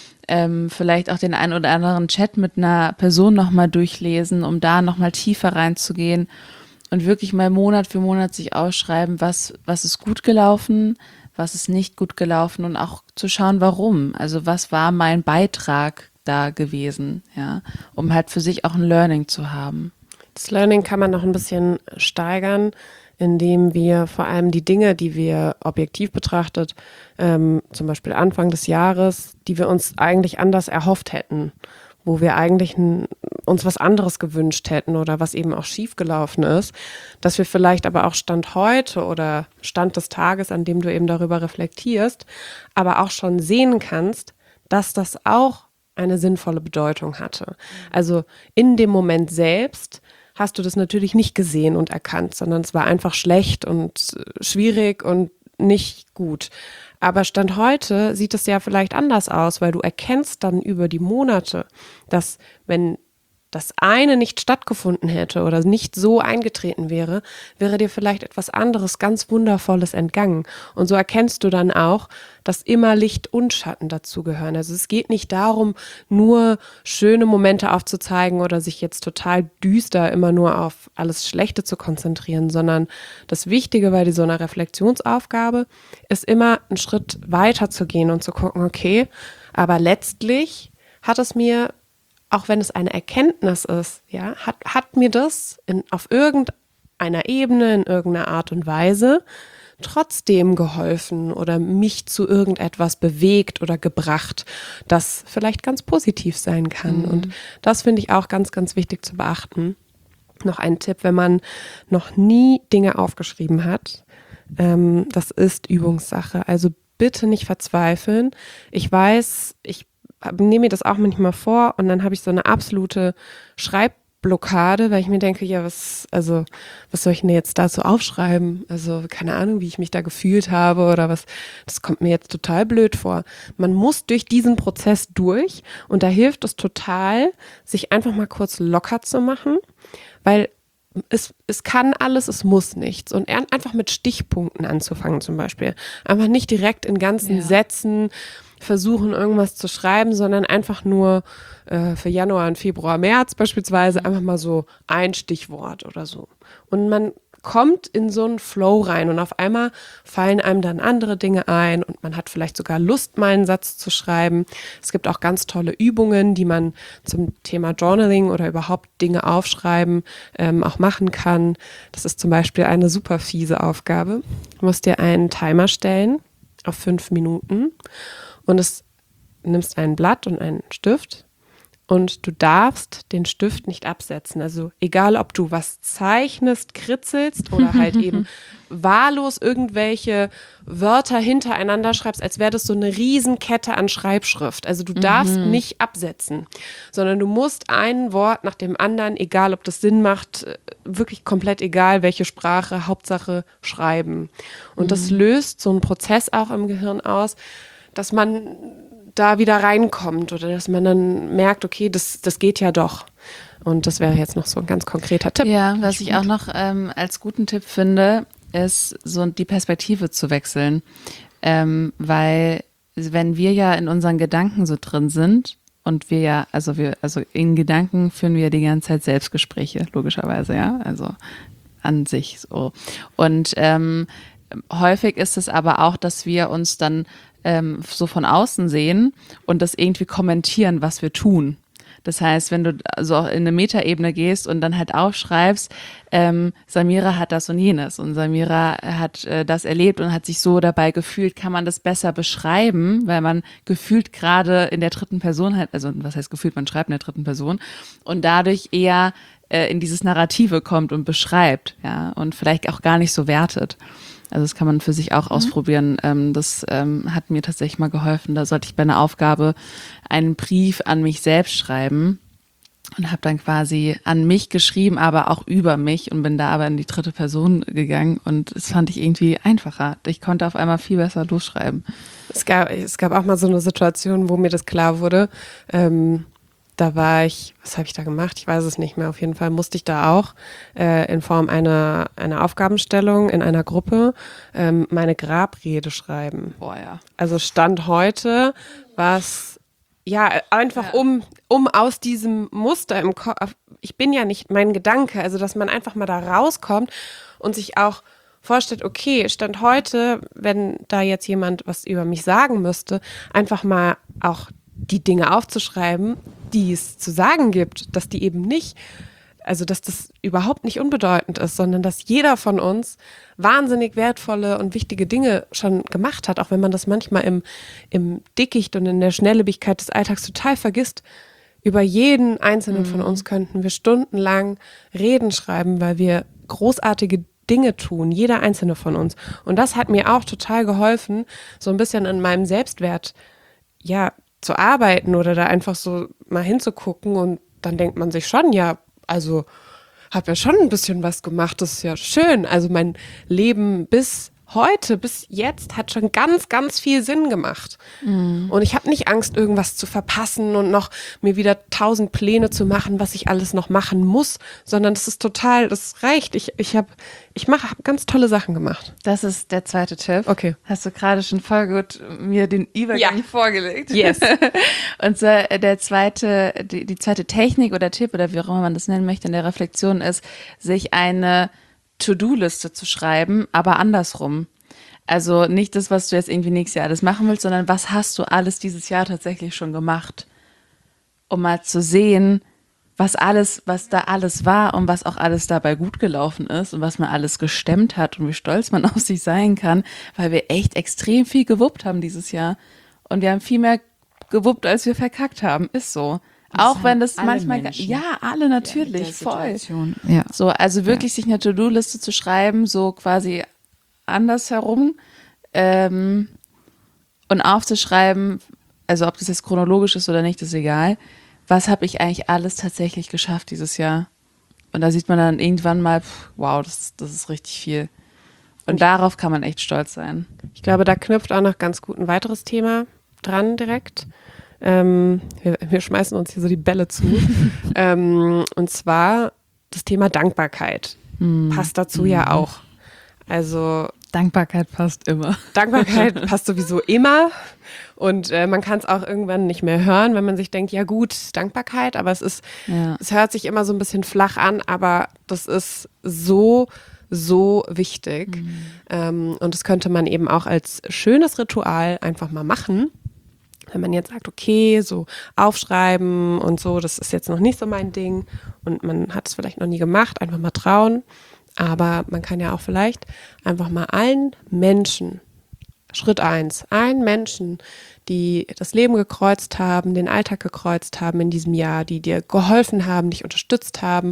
Ähm, vielleicht auch den einen oder anderen Chat mit einer Person nochmal durchlesen, um da nochmal tiefer reinzugehen und wirklich mal Monat für Monat sich ausschreiben, was, was ist gut gelaufen, was ist nicht gut gelaufen und auch zu schauen, warum. Also was war mein Beitrag da gewesen, ja, um halt für sich auch ein Learning zu haben. Das Learning kann man noch ein bisschen steigern, indem wir vor allem die Dinge, die wir objektiv betrachtet, ähm, zum Beispiel Anfang des Jahres, die wir uns eigentlich anders erhofft hätten, wo wir eigentlich n, uns was anderes gewünscht hätten oder was eben auch schiefgelaufen ist, dass wir vielleicht aber auch Stand heute oder Stand des Tages, an dem du eben darüber reflektierst, aber auch schon sehen kannst, dass das auch eine sinnvolle Bedeutung hatte. Also in dem Moment selbst hast du das natürlich nicht gesehen und erkannt, sondern es war einfach schlecht und schwierig und nicht gut. Aber Stand heute sieht es ja vielleicht anders aus, weil du erkennst dann über die Monate, dass wenn das eine nicht stattgefunden hätte oder nicht so eingetreten wäre, wäre dir vielleicht etwas anderes, ganz Wundervolles entgangen. Und so erkennst du dann auch, dass immer Licht und Schatten dazugehören. Also es geht nicht darum, nur schöne Momente aufzuzeigen oder sich jetzt total düster immer nur auf alles Schlechte zu konzentrieren, sondern das Wichtige bei so einer Reflexionsaufgabe ist immer einen Schritt weiter zu gehen und zu gucken, okay, aber letztlich hat es mir, auch wenn es eine Erkenntnis ist, ja, hat, hat mir das in, auf irgendeiner Ebene, in irgendeiner Art und Weise trotzdem geholfen oder mich zu irgendetwas bewegt oder gebracht, das vielleicht ganz positiv sein kann. Mhm. Und das finde ich auch ganz, ganz wichtig zu beachten. Noch ein Tipp, wenn man noch nie Dinge aufgeschrieben hat, ähm, das ist Übungssache. Also bitte nicht verzweifeln. Ich weiß, ich nehme mir das auch manchmal vor und dann habe ich so eine absolute Schreibblockade, weil ich mir denke, ja, was, also, was soll ich denn jetzt dazu aufschreiben? Also, keine Ahnung, wie ich mich da gefühlt habe oder was, das kommt mir jetzt total blöd vor. Man muss durch diesen Prozess durch und da hilft es total, sich einfach mal kurz locker zu machen, weil Es, es kann alles, es muss nichts. Und einfach mit Stichpunkten anzufangen zum Beispiel. Einfach nicht direkt in ganzen ja. Sätzen versuchen, irgendwas zu schreiben, sondern einfach nur äh, für Januar und Februar, März beispielsweise einfach mal so ein Stichwort oder so. Und man kommt in so einen Flow rein und auf einmal fallen einem dann andere Dinge ein und man hat vielleicht sogar Lust, mal einen Satz zu schreiben. Es gibt auch ganz tolle Übungen, die man zum Thema Journaling oder überhaupt Dinge aufschreiben ähm, auch machen kann. Das ist zum Beispiel eine super fiese Aufgabe. Du musst dir einen Timer stellen auf fünf Minuten und es nimmst ein Blatt und einen Stift. Und du darfst den Stift nicht absetzen. Also egal, ob du was zeichnest, kritzelst oder halt eben wahllos irgendwelche Wörter hintereinander schreibst, als wäre das so eine Riesenkette an Schreibschrift. Also du darfst mhm. nicht absetzen, sondern du musst ein Wort nach dem anderen, egal ob das Sinn macht, wirklich komplett egal, welche Sprache, Hauptsache schreiben. Und mhm. das löst so einen Prozess auch im Gehirn aus, dass man da wieder reinkommt oder dass man dann merkt, okay, das, das geht ja doch. Und das wäre jetzt noch so ein ganz konkreter Tipp. Ja, was ich auch noch ähm, als guten Tipp finde, ist so die Perspektive zu wechseln. Ähm, weil wenn wir ja in unseren Gedanken so drin sind und wir ja, also wir, also in Gedanken führen wir die ganze Zeit Selbstgespräche, logischerweise, ja, also an sich so. Und ähm, häufig ist es aber auch, dass wir uns dann ähm, so von außen sehen und das irgendwie kommentieren, was wir tun. Das heißt, wenn du also auch in eine Metaebene gehst und dann halt aufschreibst, ähm, Samira hat das und jenes und Samira hat äh, das erlebt und hat sich so dabei gefühlt, kann man das besser beschreiben, weil man gefühlt gerade in der dritten Person halt, also was heißt gefühlt, man schreibt in der dritten Person und dadurch eher äh, in dieses Narrative kommt und beschreibt, ja, und vielleicht auch gar nicht so wertet. Also das kann man für sich auch mhm. ausprobieren. Ähm, das ähm, hat mir tatsächlich mal geholfen. Da sollte ich bei einer Aufgabe einen Brief an mich selbst schreiben und habe dann quasi an mich geschrieben, aber auch über mich und bin da aber in die dritte Person gegangen und das fand ich irgendwie einfacher. Ich konnte auf einmal viel besser losschreiben. Es gab, es gab auch mal so eine Situation, wo mir das klar wurde. Ähm, da war ich, was habe ich da gemacht? Ich weiß es nicht mehr. Auf jeden Fall musste ich da auch äh, in Form einer, einer Aufgabenstellung in einer Gruppe ähm, meine Grabrede schreiben. Boah, ja. Also Stand heute, was, ja, einfach um, um aus diesem Muster im Kopf, ich bin ja nicht mein Gedanke, also dass man einfach mal da rauskommt und sich auch vorstellt, okay, Stand heute, wenn da jetzt jemand was über mich sagen müsste, einfach mal auch die Dinge aufzuschreiben, die es zu sagen gibt, dass die eben nicht, also dass das überhaupt nicht unbedeutend ist, sondern dass jeder von uns wahnsinnig wertvolle und wichtige Dinge schon gemacht hat, auch wenn man das manchmal im, im Dickicht und in der Schnelllebigkeit des Alltags total vergisst. Über jeden einzelnen von uns könnten wir stundenlang Reden schreiben, weil wir großartige Dinge tun, jeder einzelne von uns. Und das hat mir auch total geholfen, so ein bisschen an meinem Selbstwert, ja, zu arbeiten oder da einfach so mal hinzugucken und dann denkt man sich schon, ja, also habe ja schon ein bisschen was gemacht, das ist ja schön. Also mein Leben bis heute, bis jetzt hat schon ganz, ganz viel Sinn gemacht. Mhm. Und ich habe nicht Angst, irgendwas zu verpassen und noch mir wieder tausend Pläne zu machen, was ich alles noch machen muss, sondern das ist total, das reicht. Ich, ich habe ich mache hab ganz tolle Sachen gemacht. Das ist der zweite Tipp. Okay. Hast du gerade schon voll gut mir den Übergang Ja. vorgelegt. Yes. Und zwar der zweite, die, die zweite Technik oder Tipp oder wie auch immer man das nennen möchte in der Reflexion ist, sich eine To-Do-Liste zu schreiben, aber andersrum. Also nicht das, was du jetzt irgendwie nächstes Jahr alles machen willst, sondern was hast du alles dieses Jahr tatsächlich schon gemacht? Um mal zu sehen, was alles, was da alles war und was auch alles dabei gut gelaufen ist und was man alles gestemmt hat und wie stolz man auf sich sein kann, weil wir echt extrem viel gewuppt haben dieses Jahr. Und wir haben viel mehr gewuppt, als wir verkackt haben. Ist so. Das Auch wenn das alle manchmal, Menschen. ja, alle natürlich, voll. Ja. So, also wirklich sich eine To-Do-Liste zu schreiben, so quasi andersherum ähm, und aufzuschreiben, also ob das jetzt chronologisch ist oder nicht, ist egal. Was habe ich eigentlich alles tatsächlich geschafft dieses Jahr? Und da sieht man dann irgendwann mal, pff, wow, das, das ist richtig viel. Und darauf kann man echt stolz sein. Ich glaube, da knüpft auch noch ganz gut ein weiteres Thema dran direkt. Ähm, wir, wir schmeißen uns hier so die Bälle zu. ähm, und zwar das Thema Dankbarkeit. Mm. Passt dazu mm. ja auch. Also Dankbarkeit passt immer. Dankbarkeit passt sowieso immer. Und äh, man kann es auch irgendwann nicht mehr hören, wenn man sich denkt, ja gut, Dankbarkeit, aber es ist, ja. es hört sich immer so ein bisschen flach an, aber das ist so, so wichtig. Mhm. Ähm, und das könnte man eben auch als schönes Ritual einfach mal machen. Wenn man jetzt sagt, okay, so aufschreiben und so, das ist jetzt noch nicht so mein Ding und man hat es vielleicht noch nie gemacht, einfach mal trauen. Aber man kann ja auch vielleicht einfach mal allen Menschen, Schritt eins, allen Menschen, die das Leben gekreuzt haben, den Alltag gekreuzt haben in diesem Jahr, die dir geholfen haben, dich unterstützt haben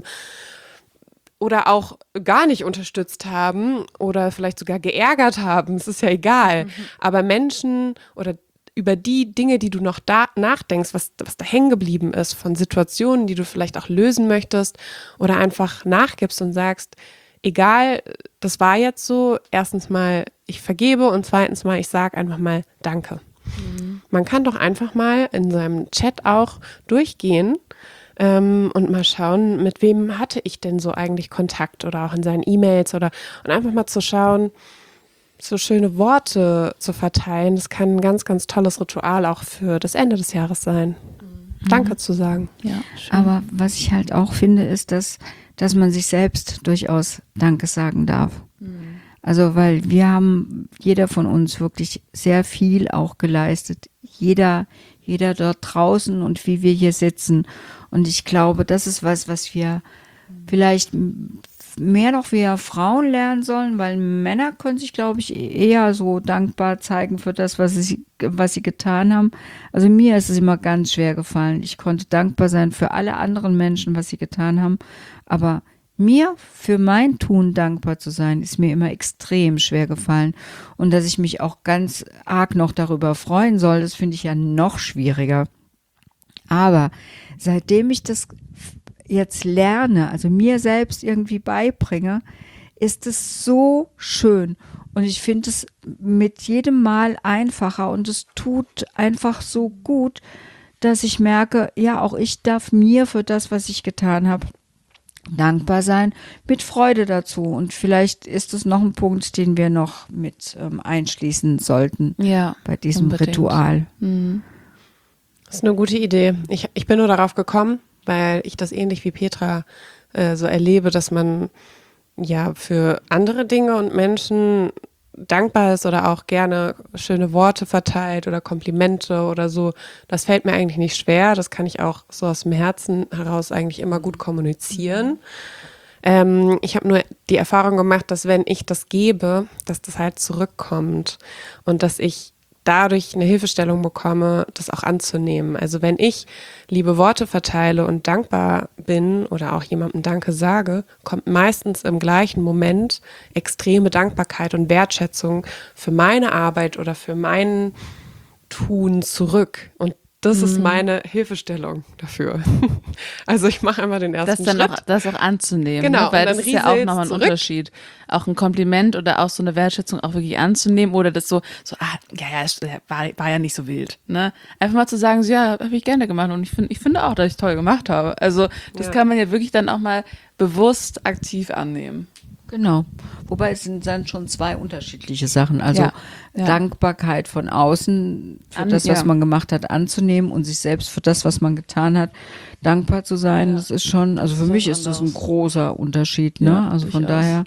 oder auch gar nicht unterstützt haben oder vielleicht sogar geärgert haben, es ist ja egal. Mhm. Aber Menschen oder über die Dinge, die du noch da nachdenkst, was, was da hängen geblieben ist, von Situationen, die du vielleicht auch lösen möchtest oder einfach nachgibst und sagst, egal, das war jetzt so, erstens mal, ich vergebe und zweitens mal, ich sage einfach mal Danke. Mhm. Man kann doch einfach mal in seinem Chat auch durchgehen ähm, und mal schauen, mit wem hatte ich denn so eigentlich Kontakt oder auch in seinen E-Mails oder und einfach mal zu schauen, so schöne Worte zu verteilen. Das kann ein ganz, ganz tolles Ritual auch für das Ende des Jahres sein. Mhm. Danke zu sagen. Ja, aber was ich halt auch finde, ist, dass, dass man sich selbst durchaus Danke sagen darf. Mhm. Also, weil wir haben, jeder von uns wirklich sehr viel auch geleistet. Jeder, jeder dort draußen und wie wir hier sitzen. Und ich glaube, das ist was, was wir vielleicht mehr noch wir Frauen lernen sollen, weil Männer können sich, glaube ich, eher so dankbar zeigen für das, was sie, was sie getan haben. Also mir ist es immer ganz schwer gefallen. Ich konnte dankbar sein für alle anderen Menschen, was sie getan haben. Aber mir für mein Tun dankbar zu sein, ist mir immer extrem schwer gefallen. Und dass ich mich auch ganz arg noch darüber freuen soll, das finde ich ja noch schwieriger. Aber seitdem ich das jetzt lerne, also mir selbst irgendwie beibringe, ist es so schön. Und ich finde es mit jedem Mal einfacher und es tut einfach so gut, dass ich merke, ja, auch ich darf mir für das, was ich getan habe, dankbar sein, mit Freude dazu. Und vielleicht ist es noch ein Punkt, den wir noch mit ähm, einschließen sollten Ja, bei diesem unbedingt. Ritual. Mhm. Das ist eine gute Idee. Ich, ich bin nur darauf gekommen, weil ich das ähnlich wie Petra äh, so erlebe, dass man ja für andere Dinge und Menschen dankbar ist oder auch gerne schöne Worte verteilt oder Komplimente oder so. Das fällt mir eigentlich nicht schwer. Das kann ich auch so aus dem Herzen heraus eigentlich immer gut kommunizieren. Ähm, ich habe nur die Erfahrung gemacht, dass wenn ich das gebe, dass das halt zurückkommt und dass ich dadurch eine Hilfestellung bekomme, das auch anzunehmen. Also wenn ich liebe Worte verteile und dankbar bin oder auch jemandem Danke sage, kommt meistens im gleichen Moment extreme Dankbarkeit und Wertschätzung für meine Arbeit oder für mein Tun zurück. Und das ist meine Hilfestellung dafür. Also ich mache einmal den ersten Das dann Schritt. auch, das auch anzunehmen, Genau, ne? Weil und dann das ist ja auch rieselt's nochmal ein zurück. Unterschied. Auch ein Kompliment oder auch so eine Wertschätzung auch wirklich anzunehmen oder das so, so ah, ja, ja, es war, war ja nicht so wild. Ne? Einfach mal zu sagen, so, ja, habe ich gerne gemacht und ich finde ich finde auch, dass ich es toll gemacht habe. Also das Ja. kann man ja wirklich dann auch mal bewusst aktiv annehmen. Genau. Wobei es sind dann schon zwei unterschiedliche Sachen. Also Ja, ja. Dankbarkeit von außen für An- das, was ja. man gemacht hat, anzunehmen und sich selbst für das, was man getan hat, dankbar zu sein. Das ist schon, also für ist mich was ist das ein anderes. großer Unterschied. Ne? Ja, also von durchaus. daher,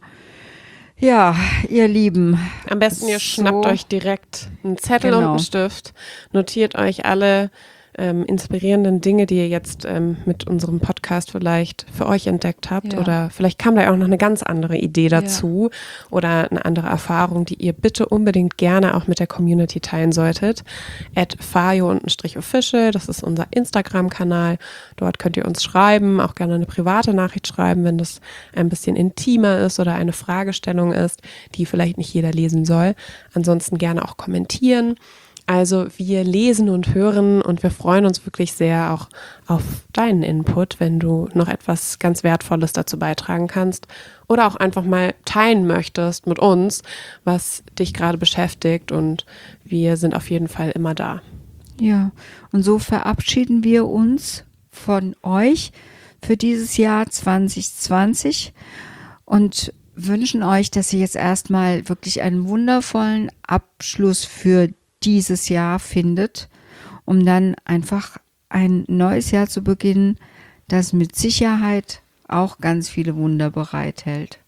ja, ihr Lieben. Am besten ihr so- schnappt euch direkt einen Zettel Genau. und einen Stift, notiert euch alle ähm, inspirierenden Dinge, die ihr jetzt ähm, mit unserem Podcast vielleicht für euch entdeckt habt. Ja. Oder vielleicht kam da auch noch eine ganz andere Idee dazu oder eine andere Erfahrung, die ihr bitte unbedingt gerne auch mit der Community teilen solltet. At fayo-official, das ist unser Instagram-Kanal. Dort könnt ihr uns schreiben, auch gerne eine private Nachricht schreiben, wenn das ein bisschen intimer ist oder eine Fragestellung ist, die vielleicht nicht jeder lesen soll. Ansonsten gerne auch kommentieren. Also wir lesen und hören und wir freuen uns wirklich sehr auch auf deinen Input, wenn du noch etwas ganz Wertvolles dazu beitragen kannst oder auch einfach mal teilen möchtest mit uns, was dich gerade beschäftigt, und wir sind auf jeden Fall immer da. Ja, und so verabschieden wir uns von euch für dieses Jahr zwanzig zwanzig und wünschen euch, dass ihr jetzt erstmal wirklich einen wundervollen Abschluss für dieses Jahr findet, um dann einfach ein neues Jahr zu beginnen, das mit Sicherheit auch ganz viele Wunder bereithält.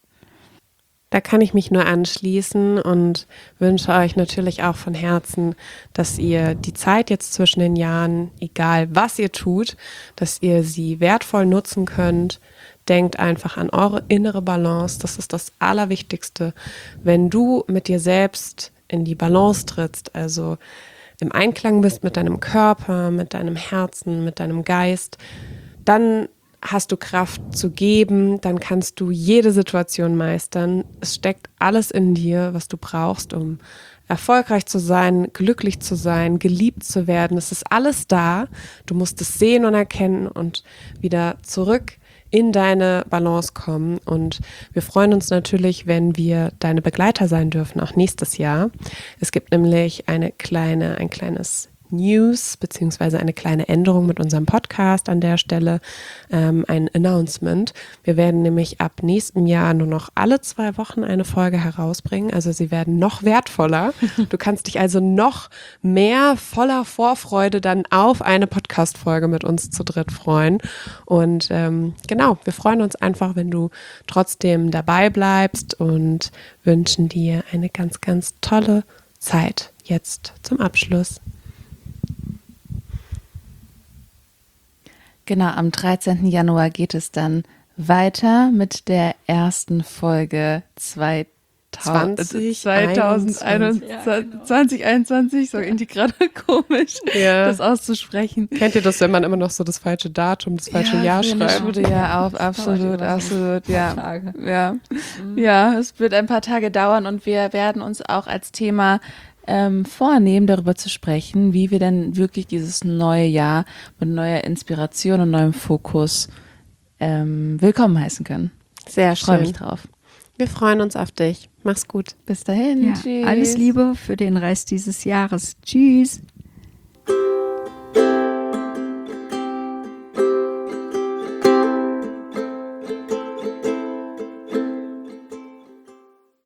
Da kann ich mich nur anschließen und wünsche euch natürlich auch von Herzen, dass ihr die Zeit jetzt zwischen den Jahren, egal was ihr tut, dass ihr sie wertvoll nutzen könnt. Denkt einfach an eure innere Balance. Das ist das Allerwichtigste. Wenn du mit dir selbst in die Balance trittst, also im Einklang bist mit deinem Körper, mit deinem Herzen, mit deinem Geist, dann hast du Kraft zu geben, dann kannst du jede Situation meistern. Es steckt alles in dir, was du brauchst, um erfolgreich zu sein, glücklich zu sein, geliebt zu werden. Es ist alles da. Du musst es sehen und erkennen und wieder zurück in deine Balance kommen. Und wir freuen uns natürlich, wenn wir deine Begleiter sein dürfen, auch nächstes Jahr. Es gibt nämlich eine kleine, ein kleines News beziehungsweise eine kleine Änderung mit unserem Podcast an der Stelle, ähm, ein Announcement. Wir werden nämlich ab nächstem Jahr nur noch alle zwei Wochen eine Folge herausbringen, also sie werden noch wertvoller. Du kannst dich also noch mehr voller Vorfreude dann auf eine Podcast-Folge mit uns zu dritt freuen. Und ähm, genau, wir freuen uns einfach, wenn du trotzdem dabei bleibst und wünschen dir eine ganz, ganz tolle Zeit jetzt zum Abschluss. Genau, am dreizehnten Januar geht es dann weiter mit der ersten Folge zwanzig zwanzig einundzwanzig, so irgendwie gerade komisch, Ja. das auszusprechen. Kennt ihr das, wenn man immer noch so das falsche Datum, das falsche Jahr für eine schreibt? Schule, ja, auf, absolut, immer so absolut, ja. Tage. Ja. Ja, es wird ein paar Tage dauern und wir werden uns auch als Thema ähm, vornehmen, darüber zu sprechen, wie wir denn wirklich dieses neue Jahr mit neuer Inspiration und neuem Fokus ähm, willkommen heißen können. Sehr Ich freue mich schön. drauf. Wir freuen uns auf dich. Mach's gut. Bis dahin. Ja, Tschüss. alles Liebe für den Rest dieses Jahres. Tschüss.